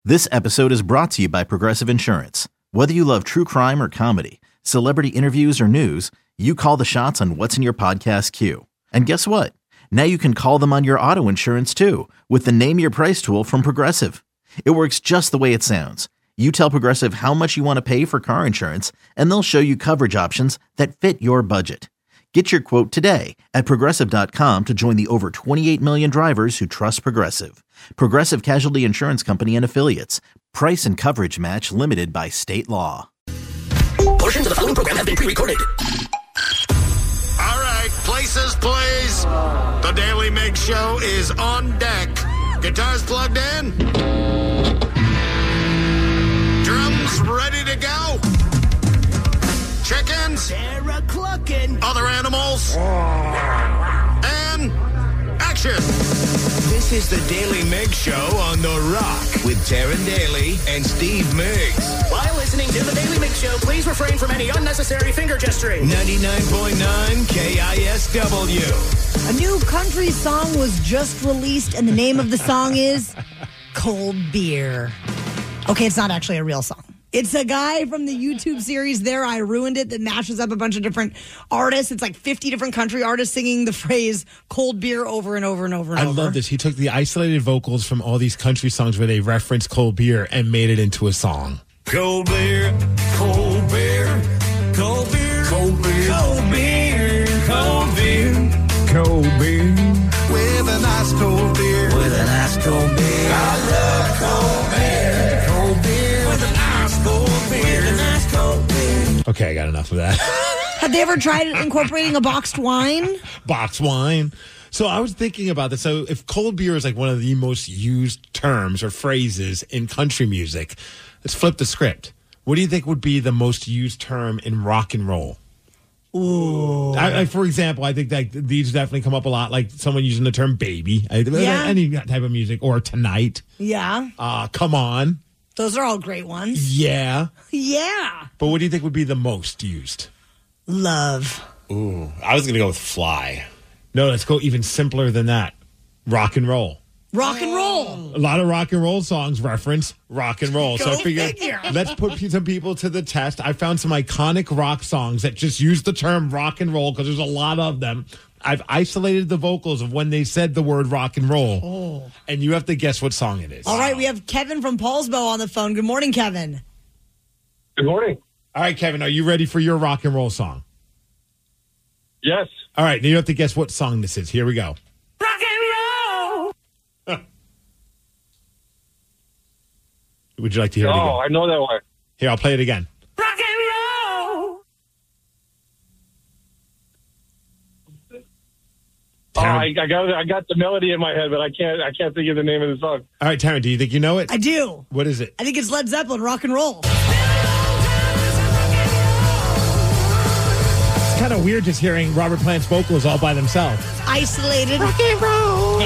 This episode is brought to you by Progressive Insurance. Whether you love true crime or comedy, celebrity interviews or news, you call the shots on what's in your podcast queue. And guess what? Now you can call them on your auto insurance too with the Name Your Price tool from Progressive. It works just the way it sounds. You tell Progressive how much you want to pay for car insurance, and they'll show you coverage options that fit your budget. Get your quote today at Progressive.com to join the over 28 million drivers who trust Progressive. Progressive Casualty Insurance Company and Affiliates. Price and coverage match limited by state law. Portions of the following program have been pre-recorded. All right, places, please. The Daily Mix Show is on deck. Guitars plugged in. Drums ready to go. Chickens. Sarah clucking. Other animals. And action. This is the Daily Mix Show on The Rock with Taryn Daly and Steve Miggs. While listening to the Daily Mix Show, please refrain from any unnecessary finger gesturing. 99.9 KISW. A new country song was just released, and the name of the song is Cold Beer. Okay, it's not actually a real song. It's a guy from the YouTube series There I Ruined It that mashes up a bunch of different artists. It's like 50 different country artists singing the phrase cold beer over and over and over and over. I love this. He took the isolated vocals from all these country songs where they reference cold beer and made it into a song. Cold beer, cold beer, cold beer, cold beer, cold beer, cold beer, cold beer, with a nice cold beer, with a nice cold beer. I love cold beer, cold beer, with a nice cold beer, with a nice cold beer. Okay, I got enough of that. Have they ever tried incorporating a boxed wine? Box wine. So I was thinking about this. So if cold beer is like one of the most used terms or phrases in country music, let's flip the script. What do you think would be the most used term in rock and roll? Ooh. For example, I think that these definitely come up a lot, like someone using the term baby. Yeah. Any type of music. Or tonight. Yeah. Come on. Those are all great ones. Yeah. Yeah. But what do you think would be the most used? Love. Ooh, I was going to go with fly. No, let's go even simpler than that. Rock and roll. Rock and roll. A lot of rock and roll songs reference rock and roll. So I figured figure. let's put some people to the test. I found some iconic rock songs that just use the term rock and roll because there's a lot of them. I've isolated the vocals of when they said the word rock and roll. Oh. And you have to guess what song it is. All right, we have Kevin from Paulsbo on the phone. Good morning, Kevin. Good morning. All right, Kevin, are you ready for your rock and roll song? Yes. All right, now you have to guess what song this is. Here we go. Rock and roll. Would you like to hear it again? Oh, I know that one. Here, I'll play it again. Rock and roll. Taryn? I got the melody in my head, but I can't think of the name of the song. All right, Taryn, do you think you know it? I do. What is it? I think it's Led Zeppelin, Rock and Roll. It's kind of weird just hearing Robert Plant's vocals all by themselves. Isolated. Rock and roll.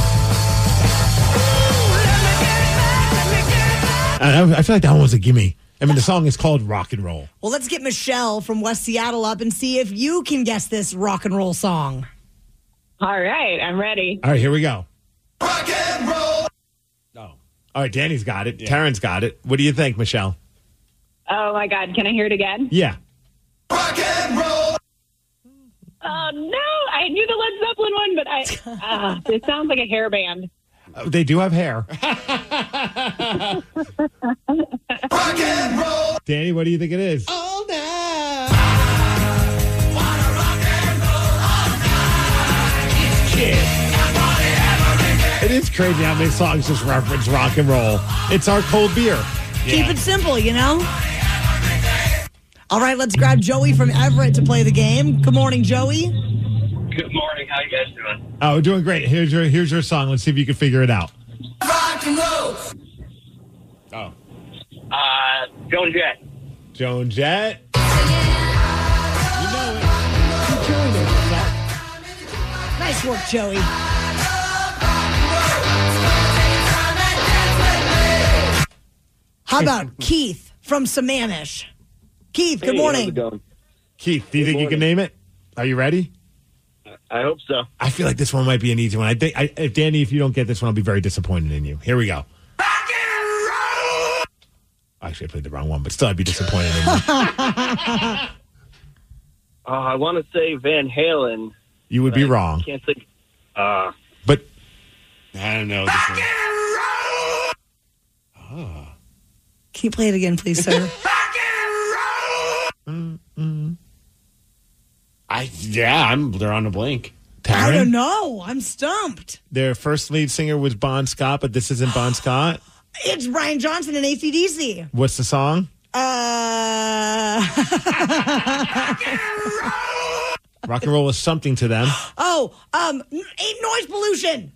I feel like that one was a gimme. I mean, the song is called Rock and Roll. Well, let's get Michelle from West Seattle up and see if you can guess this rock and roll song. All right, I'm ready. All right, here we go. Rock and roll. Oh. All right, Danny's got it. Yeah. Taryn's got it. What do you think, Michelle? Oh, my God. Can I hear it again? Yeah. Rock and roll. Oh, no. I knew the Led Zeppelin one, but it sounds like a hair band. They do have hair. Rock and roll. Danny, what do you think it is? All night. It is crazy how many songs just reference rock and roll. It's our cold beer. Keep it simple, you know? All right, let's grab Joey from Everett to play the game. Good morning, Joey. Good morning. How you guys doing? Oh, we're doing great. Here's your song. Let's see if you can figure it out. Rock and roll. Oh. Joan Jett. Joan Jett. You know it. Keep killing it. Nice work, Joey. How about Keith from Sammamish? Keith, good morning. How's it going? Keith, do you think you can name it? Are you ready? I hope so. I feel like this one might be an easy one. If Danny, if you don't get this one, I'll be very disappointed in you. Here we go. Rock and roll. Actually, I played the wrong one, but still, I'd be disappointed in you. I want to say Van Halen. You would be wrong. Can't think. But I don't know. This one. Can you play it again, please, sir? They're on a blank. I Taryn? don't know. I'm stumped. Their first lead singer was Bon Scott, but this isn't Bon Scott. It's Brian Johnson and AC/DC. What's the song? Rock and roll is something to them. Ain't noise pollution.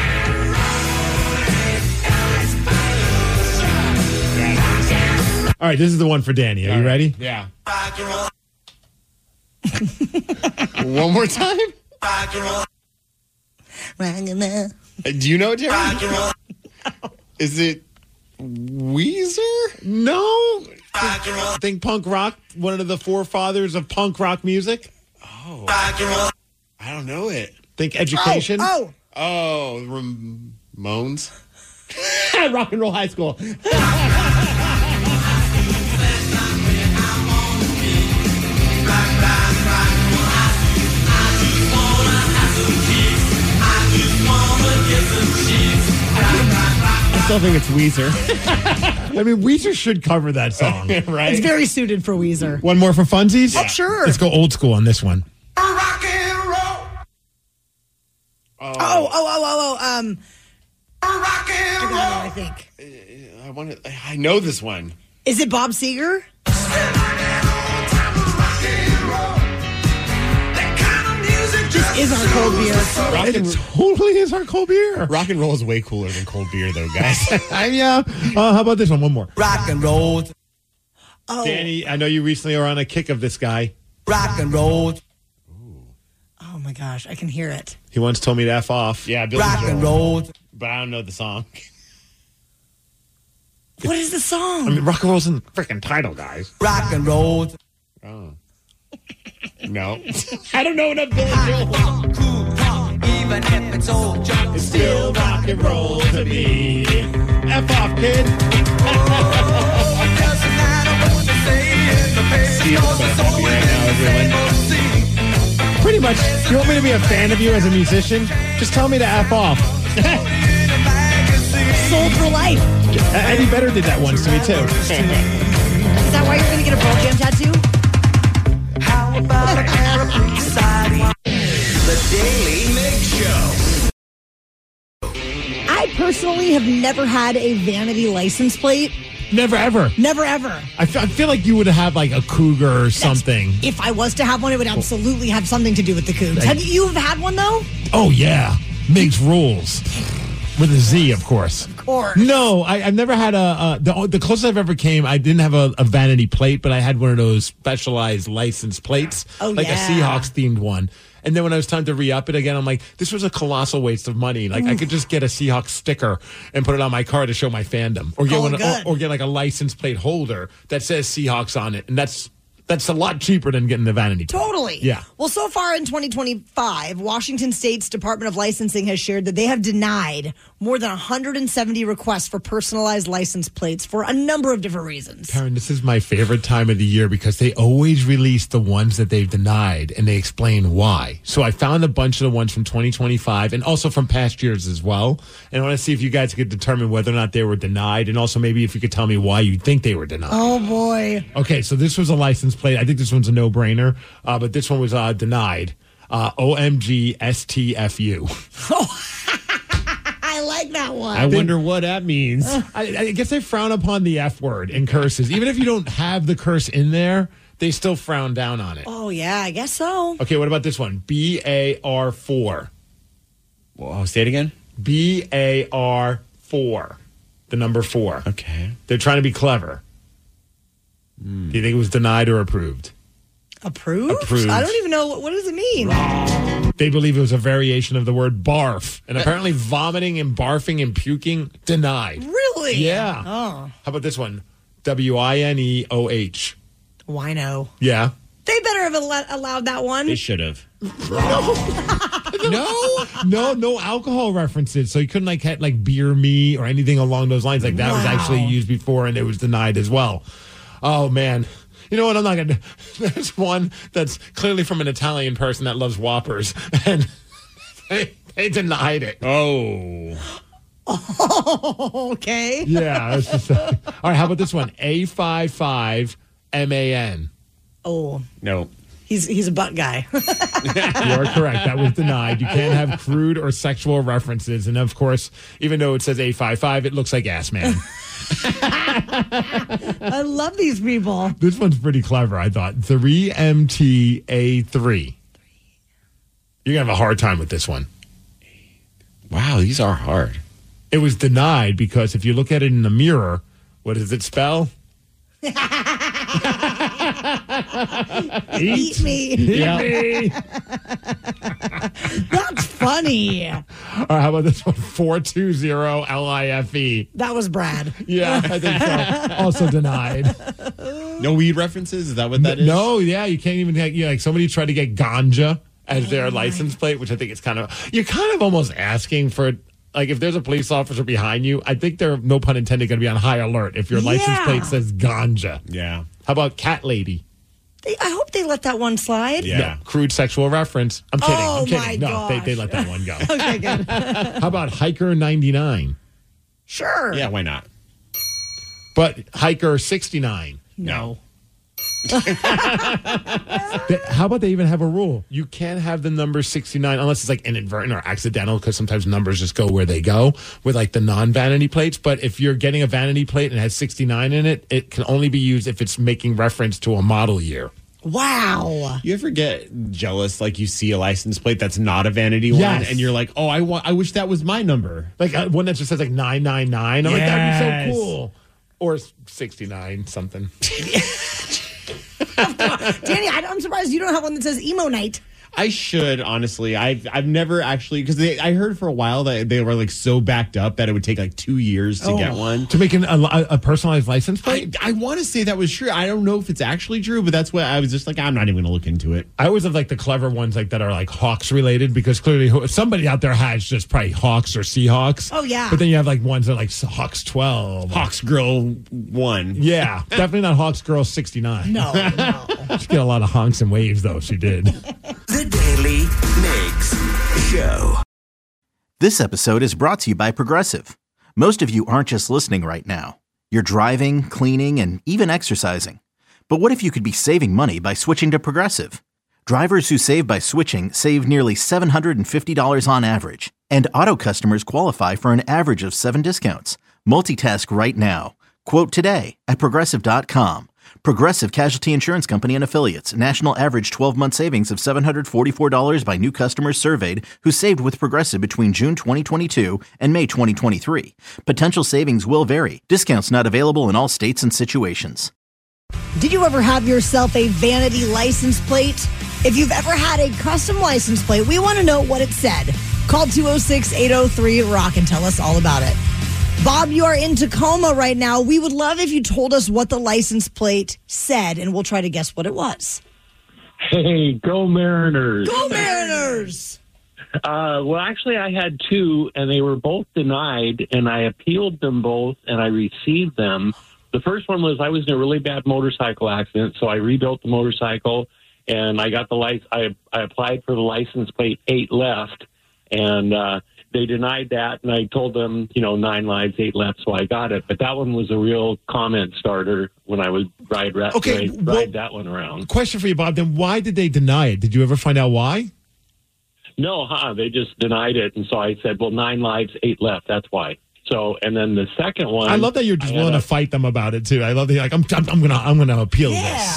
All right, this is the one for Danny. Are you ready? Yeah. One more time? Do you know it, Jerry? Is it Weezer? No. I think punk rock, one of the forefathers of punk rock music. Oh. I don't know it. Think education. Oh. Ramones? Rock and Roll High School. I still think it's Weezer. I mean, Weezer should cover that song, right? It's very suited for Weezer. One more for funsies? Oh, sure. Let's go old school on this one. Rock and roll. Rock and roll. I think. I know this one. Is it Bob Seger? This is our cold beer. It totally is our cold beer. Rock and roll is way cooler than cold beer, though, guys. Yeah. How about this one? One more. Rock and roll. Oh. Danny, I know you recently are on a kick of this guy. Rock and roll. Oh my gosh, I can hear it. He once told me to F off. Yeah, Billy Rock Joel. and roll. But I don't know the song. What is the song? I mean, rock and roll's in the freaking title, guys. Rock and roll. Oh. No. I don't know enough Billy Joel. Even if it's old junk, It's still rock and roll to me. F off, kid. doesn't matter what they say in the paper. Steve's so happy right now, everyone. Pretty much, you want me to be a fan of you as a musician? Just tell me to F off. Sold for life. Eddie Vedder did that once to me, too. Is that why you're going to get a Pearl Jam tattoo? How about the Aeroplane Society? The Daily Mix Show. I personally have never had a vanity license plate. Never, ever. Never, ever. I feel like you would have like a cougar or something. If I was to have one, it would absolutely have something to do with the Cougs. Have you had one, though? Oh, yeah. Makes rules. With a Z, of course. Of course. No, I've never had the closest I've ever came, I didn't have a vanity plate, but I had one of those specialized license plates. Oh, like yeah. a Seahawks themed one. And then when I was time to re-up it again, I'm like, this was a colossal waste of money. Like, I could just get a Seahawks sticker and put it on my car to show my fandom. Or get or get like a license plate holder that says Seahawks on it. And that's a lot cheaper than getting the vanity plate. Totally. Yeah. Well, so far in 2025, Washington State's Department of Licensing has shared that they have denied more than 170 requests for personalized license plates for a number of different reasons. Karen, this is my favorite time of the year because they always release the ones that they've denied and they explain why. So I found a bunch of the ones from 2025 and also from past years as well. And I want to see if you guys could determine whether or not they were denied and also maybe if you could tell me why you think they were denied. Oh, boy. Okay, so this was a license plate. I think this one's a no-brainer, but this one was denied. OMG STFU. I like that one. I wonder what that means. I guess they frown upon the F word in curses. Even if you don't have the curse in there, they still frown down on it. Oh, yeah, I guess so. Okay, what about this one? BAR4. Whoa, say it again. BAR4. The number 4. Okay. They're trying to be clever. Do you think it was denied or approved? Approved? Approved. I don't even know. What does it mean? They believe it was a variation of the word barf. And apparently vomiting and barfing and puking, denied. Really? Yeah. Oh. How about this one? WINEOH. Wino. Yeah. They better have allowed that one. They should have. I think No alcohol references. So you couldn't have like beer me or anything along those lines. Like that was actually used before, and it was denied as well. Oh man. You know what? I'm not going to. There's one that's clearly from an Italian person that loves Whoppers, and they denied it. Oh, okay. Yeah. It's just, all right. How about this one? A55MAN. Oh no. He's a butt guy. You are correct. That was denied. You can't have crude or sexual references, and of course, even though it says A55, it looks like Ass Man. I love these people. This one's pretty clever, I thought. 3MTA3. You're going to have a hard time with this one. Wow, these are hard. It was denied because if you look at it in the mirror, what does it spell? Eat me. Eat me. That's funny. All right, how about this one? 420LIFE. That was Brad. Yeah, I think so. Also denied. No weed references? Is that what that is? No, yeah, you can't even like somebody tried to get ganja as their license plate, which I think is you're kind of almost asking for, like, if there's a police officer behind you, I think they're, no pun intended, going to be on high alert if your license plate says ganja. Yeah. How about cat lady? I hope they let that one slide. Yeah. No, crude sexual reference. I'm kidding. Oh, I'm kidding. my No, gosh. they let that one go. Okay, good. How about hiker 99? Sure. Yeah, why not? But hiker 69. No. How about they even have a rule? You can't have the number 69 unless it's like inadvertent or accidental, because sometimes numbers just go where they go with like the non-vanity plates. But if you're getting a vanity plate and it has 69 in it, it can only be used if it's making reference to a model year. Wow. You ever get jealous, like you see a license plate that's not a vanity one, Yes. and you're like, oh, I wish that was my number. Like one that just says like 999. I'm like, that'd be Yes. so cool. Or 69 something. Danny, I'm surprised you don't have one that says emo night. I should, honestly. I've never actually, because I heard for a while that they were like so backed up that it would take like 2 years to get one. To make a personalized license plate? I want to say that was true. I don't know if it's actually true, but that's what I was just like, I'm not even going to look into it. I always have like the clever ones like that are like Hawks related, because clearly somebody out there has just probably Hawks or Seahawks. Oh, yeah. But then you have like ones that are like Hawks 12. Hawks Girl 1. Yeah, definitely not Hawks Girl 69. No. She get a lot of honks and waves though. She did. The Daily Migs Show. This episode is brought to you by Progressive. Most of you aren't just listening right now. You're driving, cleaning, and even exercising. But what if you could be saving money by switching to Progressive? Drivers who save by switching save nearly $750 on average. And auto customers qualify for an average of 7 discounts. Multitask right now. Quote today at Progressive.com. Progressive Casualty Insurance Company and Affiliates. National average 12-month savings of $744 by new customers surveyed who saved with Progressive between June 2022 and May 2023. Potential savings will vary. Discounts not available in all states and situations. Did you ever have yourself a vanity license plate? If you've ever had a custom license plate, we want to know what it said. Call 206-803-ROCK and tell us all about it. Bob, you are in Tacoma right now. We would love if you told us what the license plate said, and we'll try to guess what it was. Hey, go Mariners. Go Mariners! Well, actually, I had two, and they were both denied, and I appealed them both, and I received them. The first one was I was in a really bad motorcycle accident, so I rebuilt the motorcycle, and I got the license. I applied for the license plate 8 left, and they denied that, and I told them, 9 lives, 8 left, so I got it. But that one was a real comment starter when I would ride that one around. Question for you, Bob. Then why did they deny it? Did you ever find out why? No, they just denied it, and so I said, well, 9 lives, 8 left, that's why. So, and then the second one, I love that you're just willing to fight them about it too. I love that you're like, I'm gonna appeal this.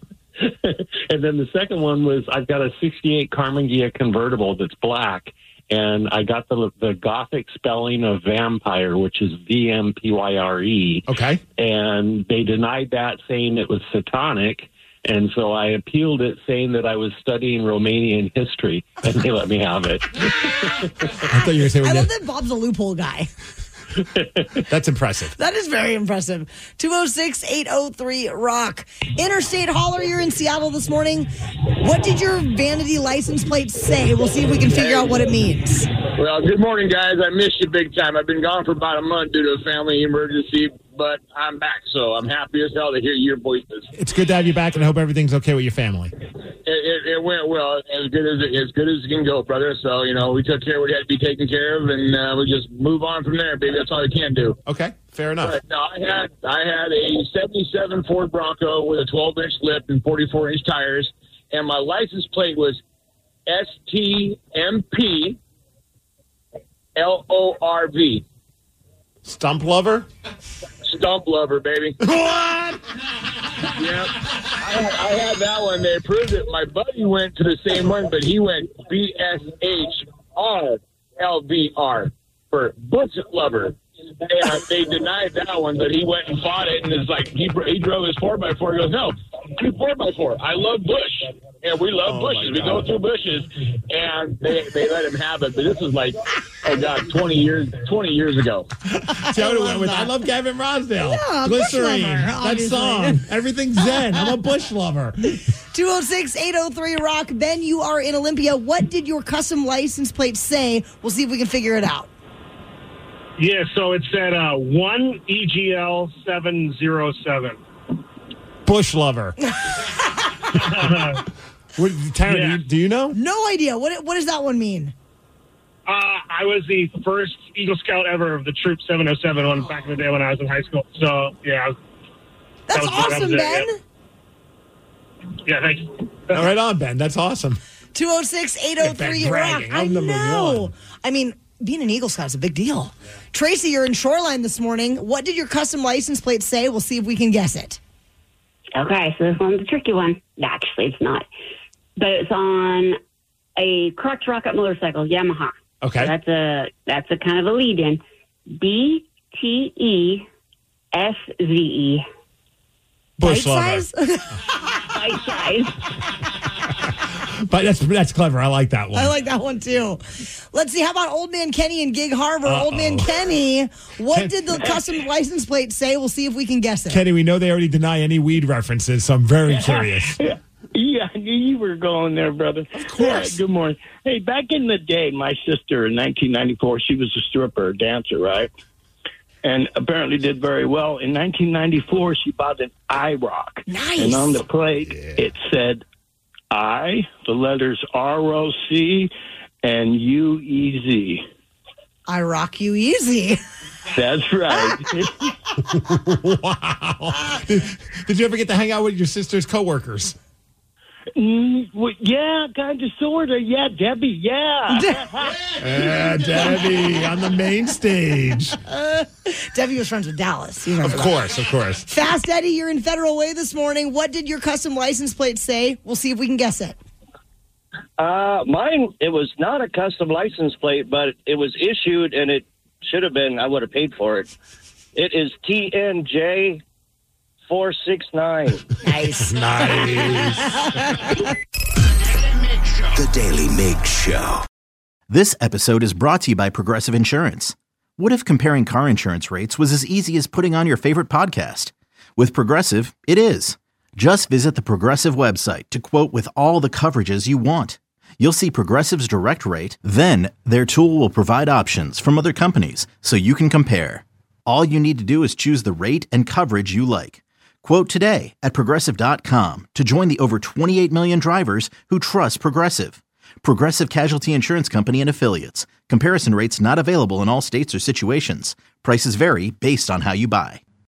And then the second one was I've got a 68 Carmen Ghia convertible that's black, and I got the Gothic spelling of vampire, which is VMPYRE. Okay. And they denied that, saying it was satanic. And so I appealed it, saying that I was studying Romanian history, and they let me have it. I thought you were saying I love that Bob's a loophole guy. That's impressive. That is very impressive. 206-803-ROCK. Interstate Hauler, you're in Seattle this morning. What did your vanity license plate say? We'll see if we can figure out what it means. Well, good morning, guys. I missed you big time. I've been gone for about a month due to a family emergency, but I'm back, so I'm happy as hell to hear your voices. It's good to have you back, and I hope everything's okay with your family. It went well, as good as it can go, brother. So, we took care of what had to be taken care of, and we just move on from there, baby. That's all we can do. Okay, fair enough. Right, now, I had a 77 Ford Bronco with a 12-inch lip and 44-inch tires, and my license plate was STMP LORV. Stump lover? Stump lover, baby. What? Yep. I had that one. They approved it. My buddy went to the same one, but he went BSHRLVR for budget lover. And they denied that one, but he went and bought it, and it's like he drove his 4x4. He goes, no, do 4x4. I love bush, and we love bushes. We go through bushes, and they let him have it. But this is like, 20 years ago. See how it went with. I love Gavin Rosdale. Yeah, Glycerine. bush lover, That obviously. song. Everything's zen. I'm a bush lover. 206-803-ROCK. Ben, you are in Olympia. What did your custom license plate say? We'll see if we can figure it out. Yeah, so it said 1 EGL 707. Bush lover. Tyron, Yeah. do you know? No idea. What does that one mean? I was the first Eagle Scout ever of the Troop 707 one back in the day when I was in high school. So, yeah. That's awesome, Ben. Yeah, thanks. All right on, Ben. That's awesome. 206-803-ROCK. bragging. I'm I number know. one. I mean, being an Eagle Scout is a big deal. Tracy, you're in Shoreline this morning. What did your custom license plate say? We'll see if we can guess it. Okay, so this one's a tricky one. Actually, it's not. But it's on a Crux Rocket motorcycle, Yamaha. Okay. So that's a kind of a lead-in. BTESZE. Bush lover. Bite size? Bite size. But that's clever. I like that one. I like that one, too. Let's see. How about Old Man Kenny in Gig Harbor? Old Man Kenny, what did the custom license plate say? We'll see if we can guess it. Kenny, we know they already deny any weed references, so I'm very curious. Yeah, I knew you were going there, brother. Of course. Good morning. Hey, back in the day, my sister in 1994, she was a stripper, a dancer, right? And apparently did very well. In 1994, she bought an IROC. Nice. And on the plate, it said I, the letters ROC, and UEZ. I rock you easy. That's right. Wow. Did you ever get to hang out with your sister's coworkers? Well, yeah, kind of, sort of. Yeah, Debbie, yeah. Debbie on the main stage. Debbie was friends with Dallas. You remember Of that. course. Fast Eddie, you're in Federal Way this morning. What did your custom license plate say? We'll see if we can guess it. Mine, it was not a custom license plate, but it was issued, and it should have been, I would have paid for it. It is TNJ 469. Nice. The Daily Mig Show. This episode is brought to you by Progressive Insurance. What if comparing car insurance rates was as easy as putting on your favorite podcast? With Progressive, it is. Just visit the Progressive website to quote with all the coverages you want. You'll see Progressive's direct rate, then their tool will provide options from other companies so you can compare. All you need to do is choose the rate and coverage you like. Quote today at Progressive.com to join the over 28 million drivers who trust Progressive. Progressive Casualty Insurance Company and Affiliates. Comparison rates not available in all states or situations. Prices vary based on how you buy.